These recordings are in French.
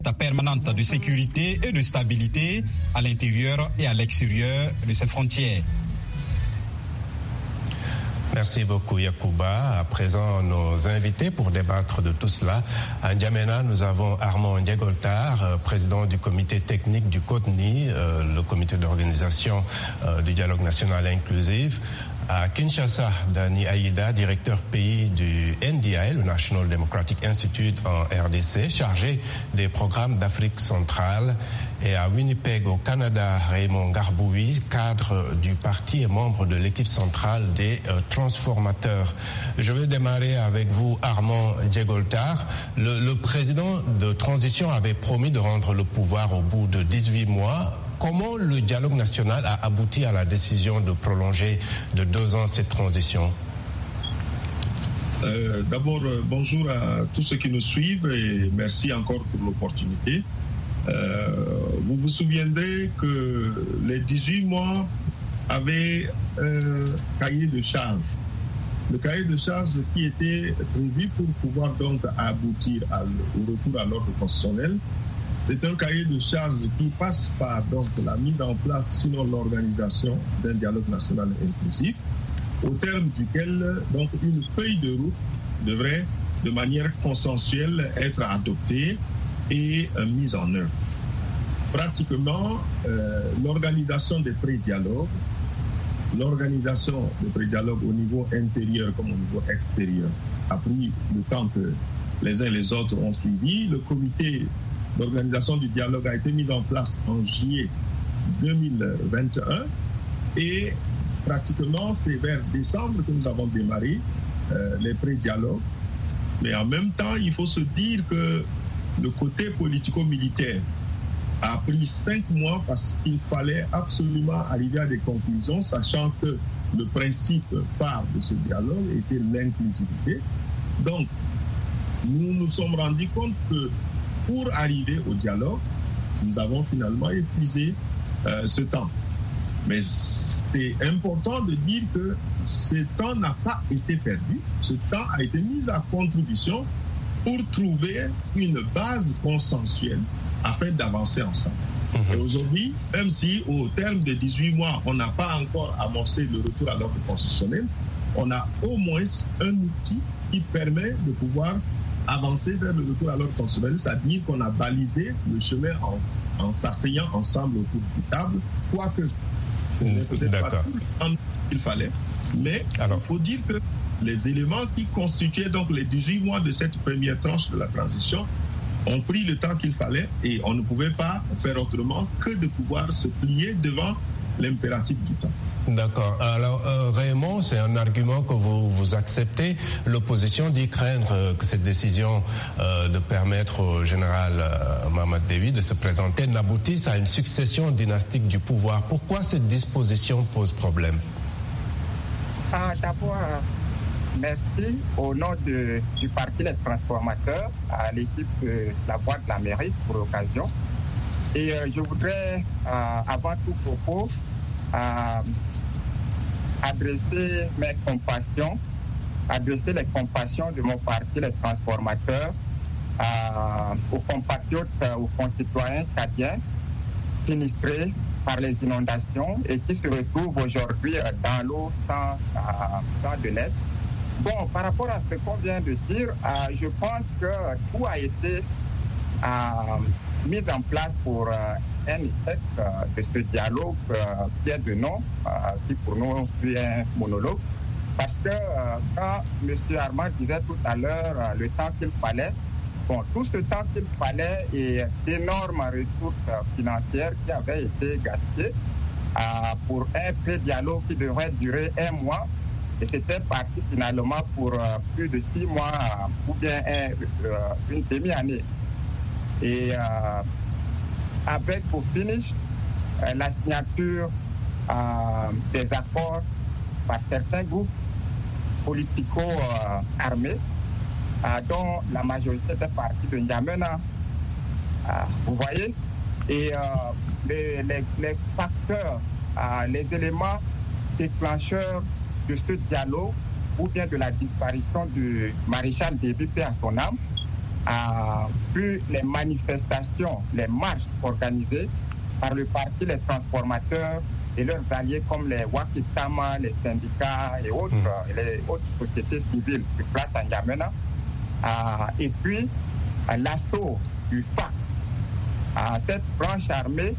permanente de sécurité et de stabilité à l'intérieur et à l'extérieur de ses frontières. Merci beaucoup Yacouba. À présent, nos invités pour débattre de tout cela. À N'Djamena, nous avons Armand Ndiégoltar, président du comité technique du CODNI, le comité d'organisation du dialogue national inclusif. À Kinshasa, Dani Aïda, directeur pays du NDI, le National Democratic Institute en RDC, chargé des programmes d'Afrique centrale. Et à Winnipeg, au Canada, Raymond Garboui, cadre du parti et membre de l'équipe centrale des transformateurs. Je vais démarrer avec vous, Armand Ndiégoltar. Le président de transition avait promis de rendre le pouvoir au bout de 18 mois. Comment le dialogue national a abouti à la décision de prolonger de 2 ans cette transition? D'abord, bonjour à tous ceux qui nous suivent et merci encore pour l'opportunité. Vous vous souviendrez que les 18 mois avaient un cahier de charge. Le cahier de charge qui était prévu pour pouvoir donc aboutir au retour à l'ordre constitutionnel. C'est un cahier de charge qui passe par donc la mise en place, sinon l'organisation d'un dialogue national inclusif, au terme duquel donc une feuille de route devrait de manière consensuelle être adoptée et mise en œuvre. Pratiquement, l'organisation des pré-dialogues, au niveau intérieur comme au niveau extérieur a pris le temps que les uns et les autres ont suivi. Le comité d'organisation du dialogue a été mis en place en juillet 2021 et pratiquement c'est vers décembre que nous avons démarré les pré-dialogues. Mais en même temps, il faut se dire que le côté politico-militaire a pris 5 mois parce qu'il fallait absolument arriver à des conclusions, sachant que le principe phare de ce dialogue était l'inclusivité. Donc, nous nous sommes rendus compte que pour arriver au dialogue, nous avons finalement épuisé ce temps. Mais c'est important de dire que ce temps n'a pas été perdu. Ce temps a été mis à contribution pour trouver une base consensuelle afin d'avancer ensemble. Et aujourd'hui, même si au terme de 18 mois, on n'a pas encore amorcé le retour à l'ordre constitutionnel, on a au moins un outil qui permet de pouvoir avancer vers le retour à l'ordre constitutionnel, c'est-à-dire qu'on a balisé le chemin en s'asseyant ensemble autour d'une table, quoique ce n'est peut-être pas tout le temps qu'il fallait, mais il faut dire que les éléments qui constituaient donc les 18 mois de cette première tranche de la transition ont pris le temps qu'il fallait et on ne pouvait pas faire autrement que de pouvoir se plier devant l'impératif du temps. D'accord. Alors, Raymond, c'est un argument que vous acceptez. L'opposition dit craindre que cette décision de permettre au général Mahamat Déby de se présenter n'aboutisse à une succession dynastique du pouvoir. Pourquoi cette disposition pose problème? D'abord, merci au nom du Parti Les Transformateurs, à l'équipe de la Voix de l'Amérique pour l'occasion. Et je voudrais, avant tout propos, adresser les compassions de mon parti, les transformateurs, aux compatriotes, aux concitoyens tchadiens sinistrés par les inondations et qui se retrouvent aujourd'hui dans l'eau sans de l'aide. Bon, par rapport à ce qu'on vient de dire, je pense que tout a été mis en place pour un échec de ce dialogue qui est de nom, qui pour nous est un monologue. Parce que quand M. Armand disait tout à l'heure le temps qu'il fallait, bon, tout ce temps qu'il fallait et d'énormes ressources financières qui avaient été gaspillées pour un pré-dialogue qui devrait durer 1 mois. Et c'était parti finalement pour plus de 6 mois ou bien une demi-année. Et avec au finish la signature des accords par certains groupes politico-armés dont la majorité était partie de N'Djamena. Vous voyez? Et les facteurs, les éléments déclencheurs de ce dialogue ou bien de la disparition du maréchal Déby, paix à son âme, puis les manifestations, les marches organisées par le parti, les transformateurs et leurs alliés comme les Wakitama, les syndicats et autres, les autres sociétés civiles sur place à N'Djamena. Et puis l'assaut du FAC, cette branche armée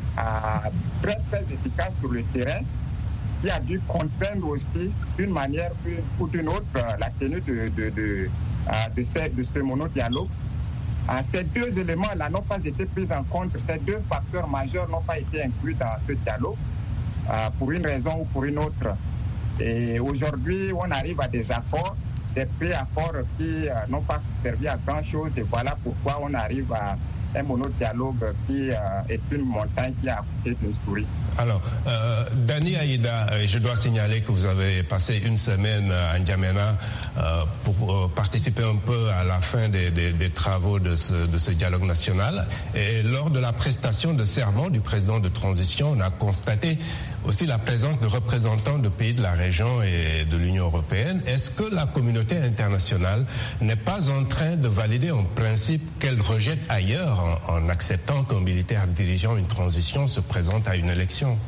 très très efficace sur le terrain, qui a dû contraindre aussi d'une manière ou d'une autre la tenue de ce monodialogue. Ces deux éléments-là n'ont pas été pris en compte, ces deux facteurs majeurs n'ont pas été inclus dans ce dialogue pour une raison ou pour une autre. Et aujourd'hui, on arrive à des accords, des pré-accords qui n'ont pas servi à grand-chose, et voilà pourquoi on arrive à un monodialogue qui est une montagne qui a accouché d'une souris. Alors, Dani Aïda, je dois signaler que vous avez passé une semaine à N'Djamena pour participer un peu à la fin des travaux de ce dialogue national. Et lors de la prestation de serment du président de transition, on a constaté aussi la présence de représentants de pays de la région et de l'Union européenne. Est-ce que la communauté internationale n'est pas en train de valider un principe qu'elle rejette ailleurs en acceptant qu'un militaire dirigeant une transition se présente à une élection?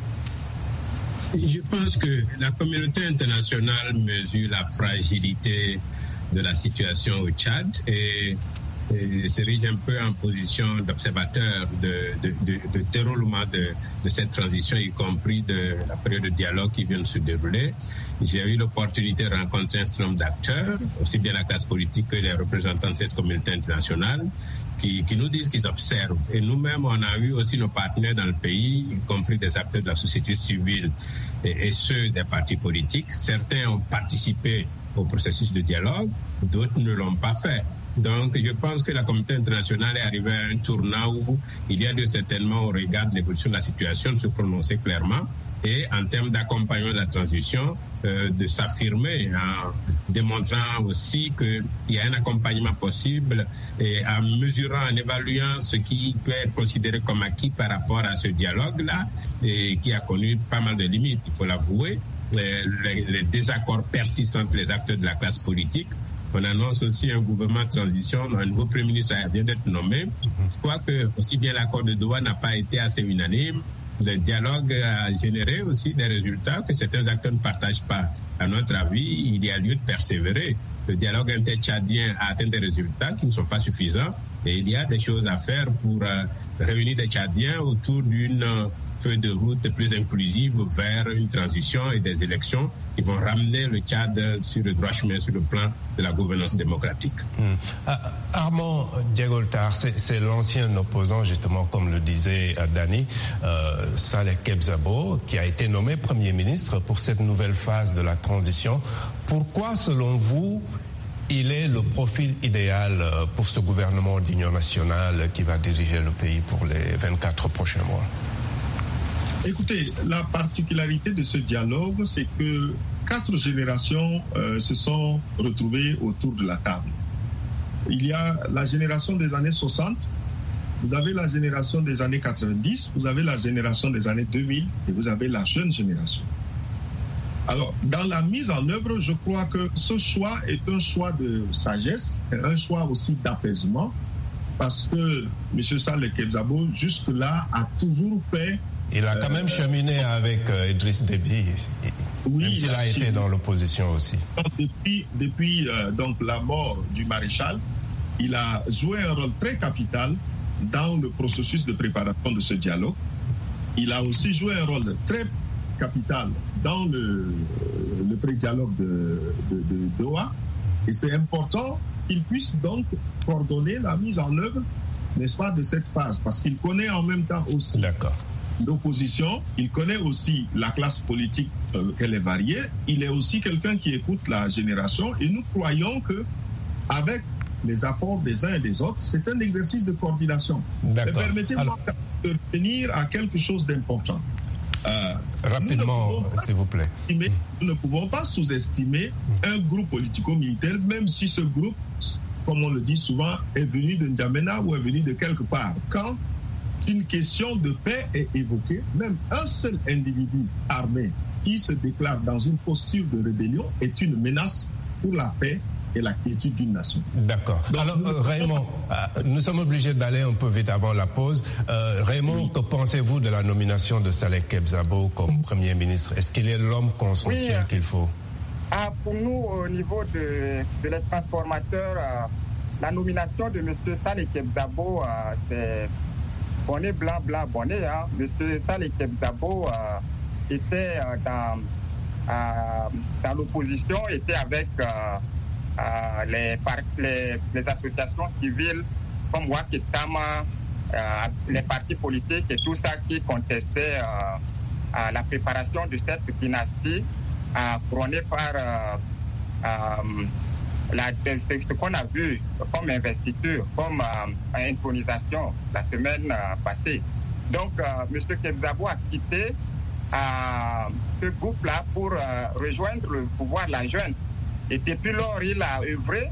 Je pense que la communauté internationale mesure la fragilité de la situation au Tchad et s'érige un peu en position d'observateur de déroulement de cette transition, y compris de la période de dialogue qui vient de se dérouler. J'ai eu l'opportunité de rencontrer un certain nombre d'acteurs, aussi bien la classe politique que les représentants de cette communauté internationale, qui nous disent qu'ils observent. Et nous-mêmes, on a eu aussi nos partenaires dans le pays, y compris des acteurs de la société civile et ceux des partis politiques. Certains ont participé au processus de dialogue, d'autres ne l'ont pas fait. Donc, je pense que la communauté internationale est arrivée à un tournant où il y a lieu certainement, au regard de l'évolution de la situation, de se prononcer clairement et en termes d'accompagnement de la transition, de s'affirmer en démontrant aussi qu'il y a un accompagnement possible et en mesurant, en évaluant ce qui peut être considéré comme acquis par rapport à ce dialogue-là et qui a connu pas mal de limites, il faut l'avouer. Les désaccords persistent entre les acteurs de la classe politique. On annonce aussi un gouvernement de transition, un nouveau Premier ministre vient d'être nommé. Quoique aussi bien l'accord de Doha n'a pas été assez unanime, le dialogue a généré aussi des résultats que certains acteurs ne partagent pas. À notre avis, il y a lieu de persévérer. Le dialogue inter-tchadien a atteint des résultats qui ne sont pas suffisants et il y a des choses à faire pour réunir des Tchadiens autour d'une feuille de route plus inclusive vers une transition et des élections qui vont ramener le Tchad sur le droit chemin sur le plan de la gouvernance démocratique. Armand Diegoltar, c'est l'ancien opposant, justement, comme le disait Dani, Saleh Kebzabo, qui a été nommé Premier ministre pour cette nouvelle phase de la transition. Pourquoi, selon vous, il est le profil idéal pour ce gouvernement d'union nationale qui va diriger le pays pour les 24 prochains mois? Écoutez, la particularité de ce dialogue, c'est que 4 générations se sont retrouvées autour de la table. Il y a la génération des années 60, vous avez la génération des années 90, vous avez la génération des années 2000 et vous avez la jeune génération. Alors, dans la mise en œuvre, je crois que ce choix est un choix de sagesse, un choix aussi d'apaisement, parce que M. Saleh Kebzabo, jusque-là, a toujours fait... Il a quand même cheminé avec Idriss Déby, oui, même s'il a été dans l'opposition aussi. Depuis donc la mort du maréchal, il a joué un rôle très capital dans le processus de préparation de ce dialogue. Il a aussi joué un rôle très capital dans le pré-dialogue de Doha. Et c'est important qu'il puisse donc coordonner la mise en œuvre, n'est-ce pas, de cette phase, parce qu'il connaît en même temps aussi l'opposition, il connaît aussi la classe politique, qu'elle est variée, il est aussi quelqu'un qui écoute la génération, et nous croyons que avec les apports des uns et des autres, c'est un exercice de coordination. Mais permettez-moi de revenir à quelque chose d'important. Rapidement, s'il vous plaît. Nous ne pouvons pas sous-estimer un groupe politico-militaire, même si ce groupe, comme on le dit souvent, est venu de N'Djamena ou est venu de quelque part. Quand une question de paix est évoquée, même un seul individu armé qui se déclare dans une posture de rébellion est une menace pour la paix et la quiétude d'une nation. D'accord. Alors, Raymond, nous sommes obligés d'aller un peu vite avant la pause. Raymond, que pensez-vous de la nomination de Saleh Kebzabo comme Premier ministre? Est-ce qu'il est l'homme consensuel qu'il faut? Pour nous, au niveau de les transformateurs, la nomination de M. Saleh Kebzabo, c'est bonnet blanc, blanc, bonnet. M. Saleh Kebzabo était dans l'opposition, était avec les associations civiles comme Waketama, les partis politiques et tout ça qui contestaient la préparation de cette dynastie couronnée par ce qu'on a vu comme investiture, comme intronisation la semaine passée. Donc, M. Kebzabo a quitté ce groupe-là pour rejoindre le pouvoir, la junte. Et depuis lors, il a œuvré,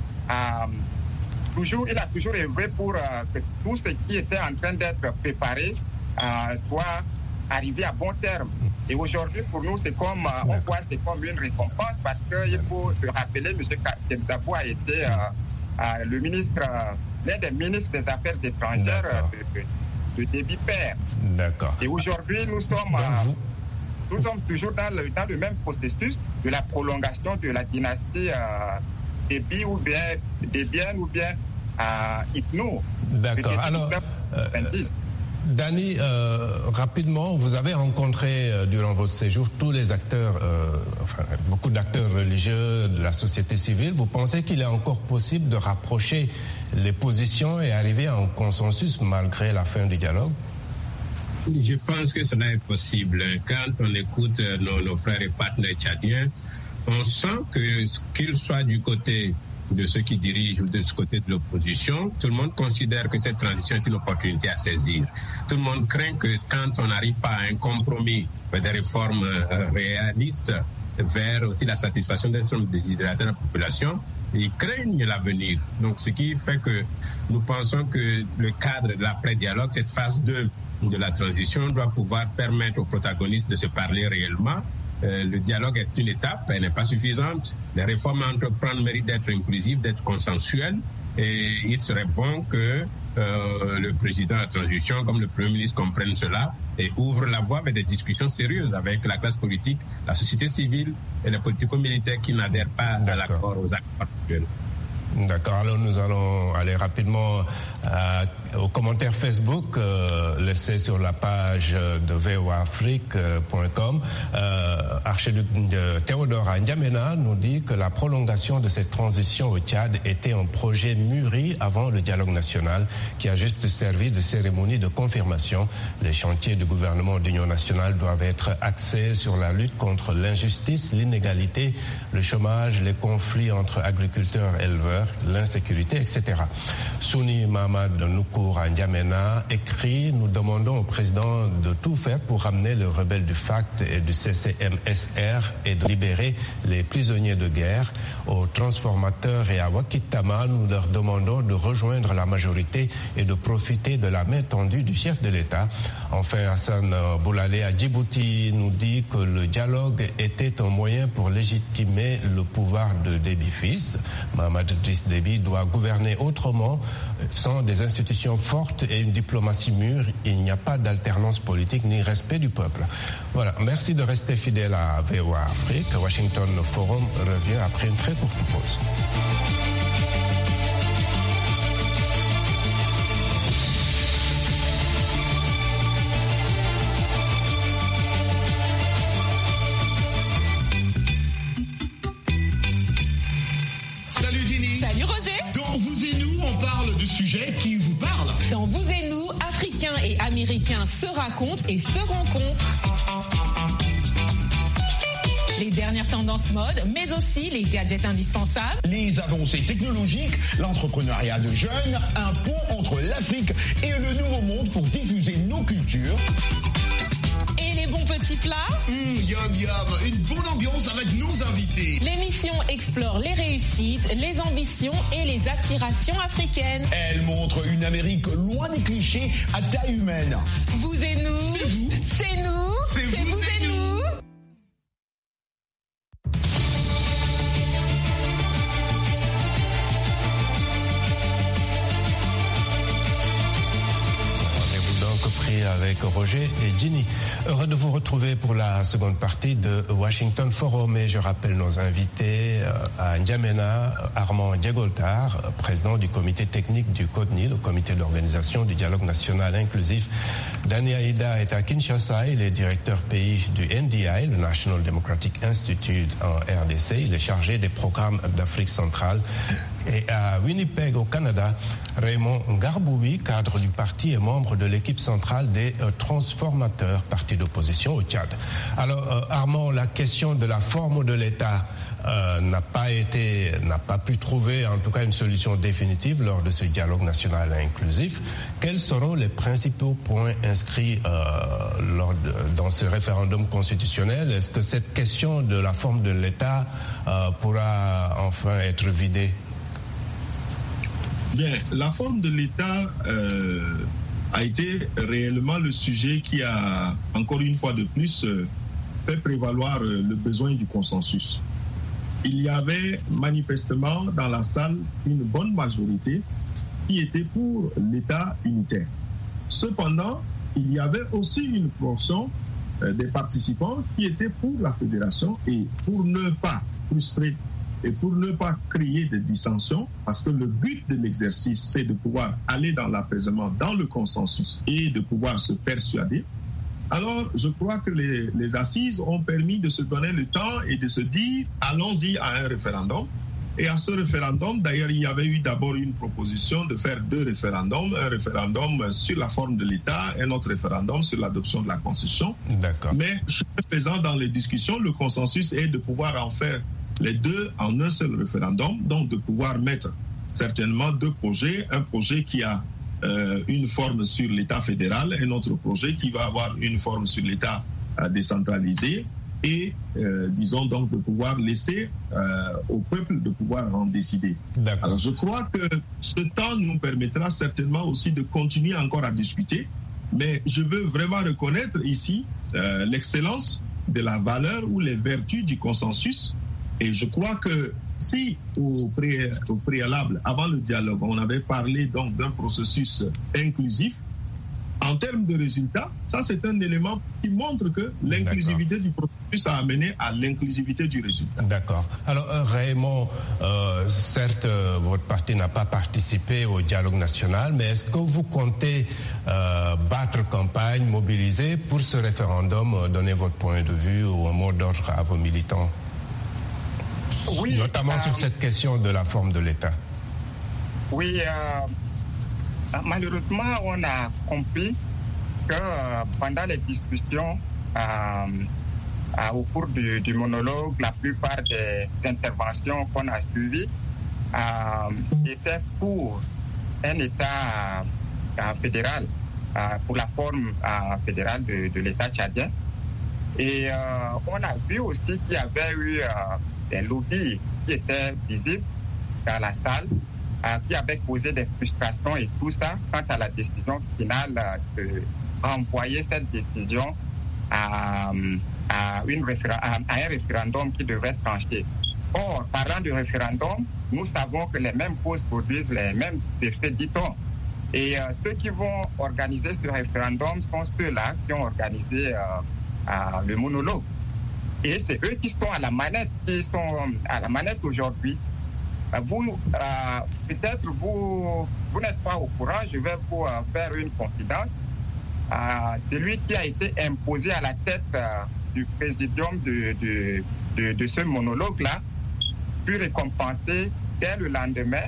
il a toujours œuvré pour que tout ce qui était en train d'être préparé soit arrivé à bon terme. Et aujourd'hui, pour nous, c'est comme, on voit, c'est comme une récompense parce qu'il faut se rappeler, M. Kebzabo a été le ministre, l'un des ministres des Affaires étrangères de Déby Père. D'accord. Et aujourd'hui, nous sommes toujours dans le même processus de la prolongation de la dynastie Déby ou bien Débienne ou bien Itno. D'accord. Alors, Dani, rapidement, vous avez rencontré durant votre séjour tous les acteurs, beaucoup d'acteurs religieux de la société civile. Vous pensez qu'il est encore possible de rapprocher les positions et arriver à un consensus malgré la fin du dialogue? Je pense que cela est possible. Quand on écoute nos frères et partenaires tchadiens, on sent que qu'ils soient du côté de ceux qui dirigent ou de ce côté de l'opposition, tout le monde considère que cette transition est une opportunité à saisir. Tout le monde craint que quand on n'arrive pas à un compromis, des réformes réalistes vers aussi la satisfaction des sommes déshydratées de la population, ils craignent l'avenir. Donc ce qui fait que nous pensons que le cadre de l'après-dialogue, cette phase 2 de la transition, doit pouvoir permettre aux protagonistes de se parler réellement. Le dialogue est une étape, elle n'est pas suffisante. Les réformes à entreprendre méritent d'être inclusives, d'être consensuelles. Et il serait bon que le président de la transition, comme le Premier ministre, comprenne cela et ouvre la voie vers des discussions sérieuses avec la classe politique, la société civile et les politico-militaires qui n'adhèrent pas à l'accord aux accords actuels. D'accord, alors nous allons aller rapidement aux commentaires Facebook laissés sur la page de voafrique.com. Archiduc Théodore N'Djamena nous dit que la prolongation de cette transition au Tchad était un projet mûri avant le dialogue national qui a juste servi de cérémonie de confirmation. Les chantiers du gouvernement d'union nationale doivent être axés sur la lutte contre l'injustice, l'inégalité, le chômage, les conflits entre agriculteurs et éleveurs, l'insécurité, etc. Souni Mamad Noukour N'Djamena écrit: nous demandons au président de tout faire pour ramener les rebelles du FACT et du CCMSR et de libérer les prisonniers de guerre. Aux transformateurs et à Wakitama, nous leur demandons de rejoindre la majorité et de profiter de la main tendue du chef de l'État. Enfin, Hassan Boulalé à Djibouti nous dit que le dialogue était un moyen pour légitimer le pouvoir de Déby fils. Mohamed Idriss Déby doit gouverner autrement, sans des institutions fortes et une diplomatie mûre. Il n'y a pas d'alternance politique ni respect du peuple. Voilà, merci de rester fidèle à VOA Afrique. Washington Forum revient après une très courte pause. Salut Jenny. Salut Roger. Dans Vous et Nous, on parle de sujets qui vous parlent. Dans Vous et Nous, Africains et Américains se racontent et se rencontrent. Les dernières tendances mode, mais aussi les gadgets indispensables. Les avancées technologiques, l'entrepreneuriat de jeunes, un pont entre l'Afrique et le Nouveau Monde pour diffuser nos cultures. Et les bons petits plats. Yum yum, une bonne ambiance avec nos invités. L'émission explore les réussites, les ambitions et les aspirations africaines. Elle montre une Amérique loin des clichés à taille humaine. Vous et nous. C'est vous. C'est nous. C'est vous et nous. Esprit avec Roger et Ginny. Heureux de vous retrouver pour la seconde partie de Washington Forum. Et je rappelle nos invités à N'Djamena, Armand Diegoltar, président du comité technique du CODNI, le comité d'organisation du dialogue national inclusif. Dani Aïda est à Kinshasa, il est directeur pays du NDI, le National Democratic Institute en RDC. Il est chargé des programmes d'Afrique centrale. Et à Winnipeg, au Canada, Raymond Ngarboubi, cadre du parti et membre de l'équipe centrale des transformateurs, parti d'opposition au Tchad. Alors, Armand, la question de la forme de l'État n'a pas pu trouver, en tout cas, une solution définitive lors de ce dialogue national inclusif. Quels seront les principaux points inscrits dans ce référendum constitutionnel? Est-ce que cette question de la forme de l'État pourra enfin être vidée? Bien, la forme de l'État a été réellement le sujet qui a, encore une fois de plus, fait prévaloir le besoin du consensus. Il y avait manifestement dans la salle une bonne majorité qui était pour l'État unitaire. Cependant, il y avait aussi une portion des participants qui étaient pour la fédération, et pour ne pas frustrer et pour ne pas créer de dissensions, parce que le but de l'exercice, c'est de pouvoir aller dans l'apaisement, dans le consensus et de pouvoir se persuader. Alors, je crois que les assises ont permis de se donner le temps et de se dire, allons-y à un référendum. Et à ce référendum, d'ailleurs, il y avait eu d'abord une proposition de faire 2 référendums, un référendum sur la forme de l'État, un autre référendum sur l'adoption de la Constitution. D'accord. Mais, chemin faisant, dans les discussions, le consensus est de pouvoir en faire les 2 en un seul référendum, donc de pouvoir mettre certainement 2 projets, un projet qui a une forme sur l'État fédéral, un autre projet qui va avoir une forme sur l'État décentralisé, et disons donc de pouvoir laisser au peuple de pouvoir en décider. Alors je crois que ce temps nous permettra certainement aussi de continuer encore à discuter, mais je veux vraiment reconnaître ici l'excellence de la valeur ou les vertus du consensus. Et je crois que si au préalable, avant le dialogue, on avait parlé donc d'un processus inclusif, en termes de résultats, ça c'est un élément qui montre que l'inclusivité du processus a amené à l'inclusivité du résultat. D'accord. Alors Raymond, certes votre parti n'a pas participé au dialogue national, mais est-ce que vous comptez battre campagne, mobiliser pour ce référendum, donner votre point de vue ou un mot d'ordre à vos militants? Oui, notamment sur cette question de la forme de l'État. Oui, malheureusement, on a compris que pendant les discussions, au cours du monologue, la plupart des interventions qu'on a suivies étaient pour un État fédéral, pour la forme fédérale de l'État tchadien. Et on a vu aussi qu'il y avait eu des lobbies qui étaient visibles dans la salle, qui avaient causé des frustrations et tout ça quant à la décision finale de renvoyer cette décision à un référendum qui devrait trancher. Or, parlant du référendum, nous savons que les mêmes causes produisent les mêmes effets, dit-on. Et ceux qui vont organiser ce référendum sont ceux-là qui ont organisé le monologue. Et c'est eux qui sont à la manette, aujourd'hui. Peut-être vous n'êtes pas au courant, je vais vous faire une confidence. Celui qui a été imposé à la tête du présidium de ce monologue-là fut récompensé dès le lendemain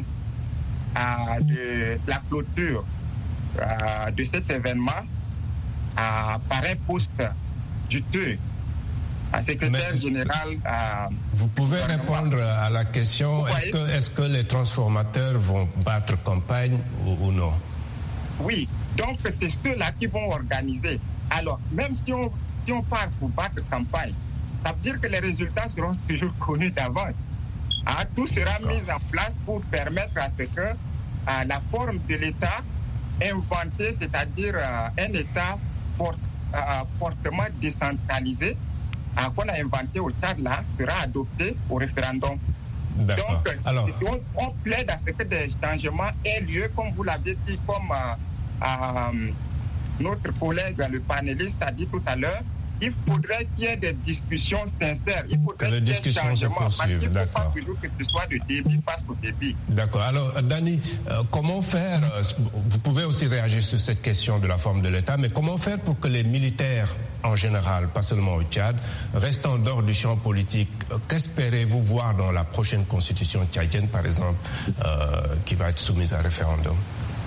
de la clôture de cet événement par un poste juteux. Secrétaire général. Vous pouvez répondre à la question, est-ce que les transformateurs vont battre campagne ou non? Oui, donc c'est ceux-là qui vont organiser. Alors, même si on part pour battre campagne, ça veut dire que les résultats seront toujours connus d'avance. Tout sera mis en place pour permettre à ce que la forme de l'État inventée, c'est-à-dire un État fortement décentralisé, qu'on a inventé au Tchad là, sera adopté au référendum. D'accord. Donc, on plaide à ce que des changements aient lieu, comme vous l'avez dit, comme notre collègue, le panéliste, a dit tout à l'heure, il faudrait qu'il y ait des discussions sincères. Il faudrait que les discussions se poursuivent. Il ne faut pas toujours que ce soit de débit face au débit. D'accord. Alors, Dani, comment faire, vous pouvez aussi réagir sur cette question de la forme de l'État, mais comment faire pour que les militaires, en général, pas seulement au Tchad, restent en dehors du champ politique? Qu'espérez-vous voir dans la prochaine constitution tchadienne, par exemple, qui va être soumise à référendum?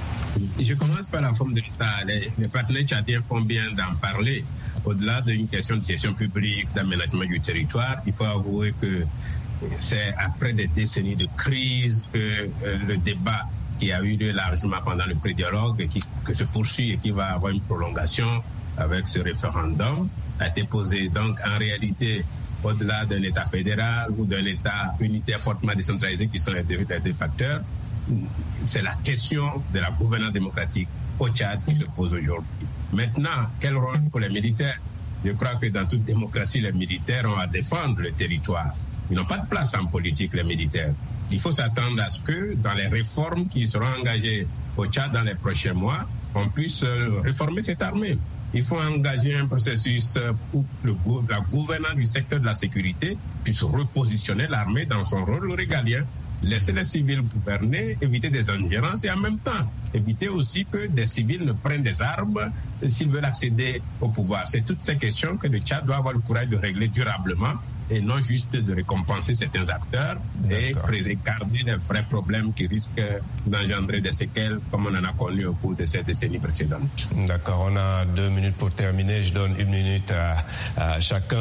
Je commence par la forme de l'État. Les partenaires tchadiens font bien d'en parler. Au-delà d'une question de gestion publique, d'aménagement du territoire, il faut avouer que c'est après des décennies de crise que le débat qui a eu lieu largement pendant le pré-dialogue, que se poursuit et qui va avoir une prolongation avec ce référendum, a été posé. Donc, en réalité, au-delà d'un État fédéral ou d'un État unitaire fortement décentralisé, qui sont les deux facteurs, c'est la question de la gouvernance démocratique au Tchad qui se pose aujourd'hui. Maintenant, quel rôle pour les militaires? Je crois que dans toute démocratie, les militaires ont à défendre le territoire. Ils n'ont pas de place en politique, les militaires. Il faut s'attendre à ce que dans les réformes qui seront engagées au Tchad dans les prochains mois, on puisse réformer cette armée. Il faut engager un processus où la gouvernance du secteur de la sécurité puisse repositionner l'armée dans son rôle régalien. Laisser les civils gouverner, éviter des ingérences et en même temps éviter aussi que des civils ne prennent des armes s'ils veulent accéder au pouvoir. C'est toutes ces questions que le Tchad doit avoir le courage de régler durablement et non juste de récompenser certains acteurs et garder les vrais problèmes qui risquent d'engendrer des séquelles comme on en a connu au cours de ces décennies précédentes. D'accord, on a 2 minutes pour terminer. Je donne 1 minute à chacun.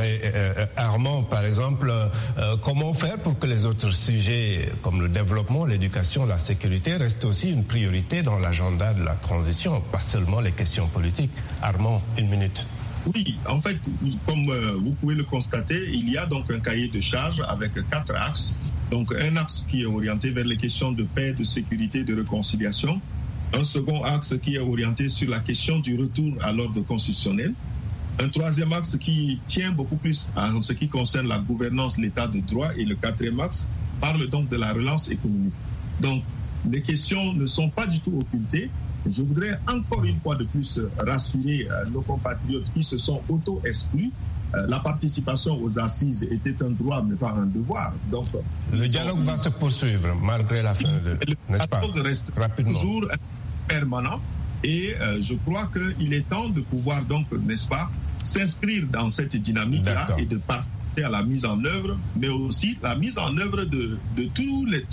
Armand, par exemple, comment faire pour que les autres sujets comme le développement, l'éducation, la sécurité restent aussi une priorité dans l'agenda de la transition, pas seulement les questions politiques? Armand, 1 minute. Oui, en fait, comme vous pouvez le constater, il y a donc un cahier de charges avec 4 axes. Donc un axe qui est orienté vers les questions de paix, de sécurité, de réconciliation. Un second axe qui est orienté sur la question du retour à l'ordre constitutionnel. Un troisième axe qui tient beaucoup plus en ce qui concerne la gouvernance, l'état de droit. Et le 4e axe parle donc de la relance économique. Donc les questions ne sont pas du tout occultées. Je voudrais encore une fois de plus rassurer nos compatriotes qui se sont auto-exclus. La participation aux assises était un droit mais pas un devoir. Donc, le dialogue va se poursuivre malgré la fin de... N'est-ce pas? Le dialogue reste toujours permanent et je crois qu'il est temps de pouvoir donc, n'est-ce pas, s'inscrire dans cette dynamique-là et de participer à la mise en œuvre, mais aussi la mise en œuvre de tous les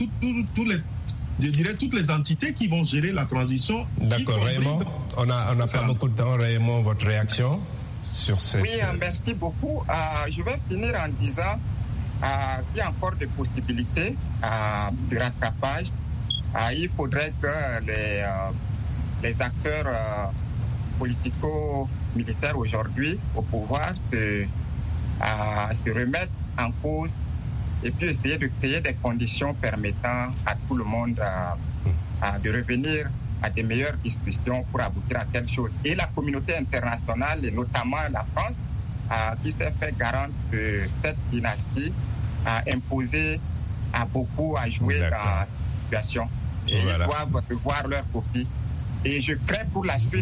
je dirais toutes les entités qui vont gérer la transition. D'accord, Raymond, on n'a pas beaucoup de temps. Raymond, votre réaction sur cette... Oui, merci beaucoup. Je vais finir en disant qu'il y a encore des possibilités de rattrapage. Il faudrait que les acteurs politico-militaires aujourd'hui au pouvoir se remettent en cause et puis essayer de créer des conditions permettant à tout le monde de revenir à des meilleures discussions pour aboutir à quelque chose. Et la communauté internationale, et notamment la France, qui s'est fait garante de cette dynastie, a imposé à beaucoup à jouer dans la situation. Et ils doivent revoir leur copie. Et je crains pour la suite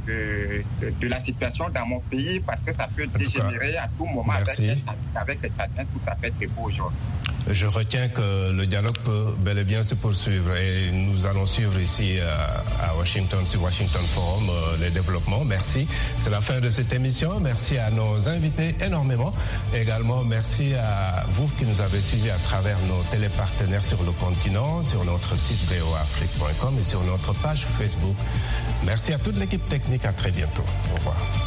de la situation dans mon pays parce que ça peut dégénérer à tout moment avec les Tchadiens tout à fait très beau aujourd'hui. Je retiens que le dialogue peut bel et bien se poursuivre et nous allons suivre ici à Washington, sur Washington Forum, les développements. Merci. C'est la fin de cette émission. Merci à nos invités énormément. Également, merci à vous qui nous avez suivis à travers nos télépartenaires sur le continent, sur notre site voafrique.com et sur notre page Facebook. Merci à toute l'équipe technique. À très bientôt. Au revoir.